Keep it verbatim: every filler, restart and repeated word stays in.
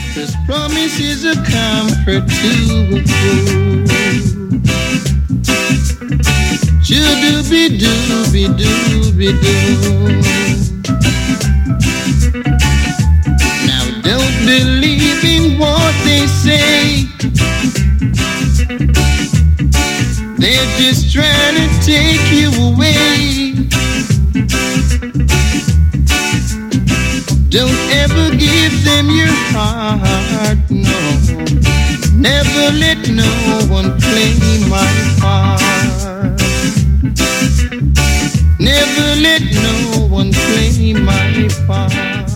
This promise is a comfort to a fool. Shoo-doo-be doo-be doo-be doo. Now don't believe in what they say. They're just trying to take you away. Don't ever give them your heart, no. Never let no one play my part. Never let no one play my part.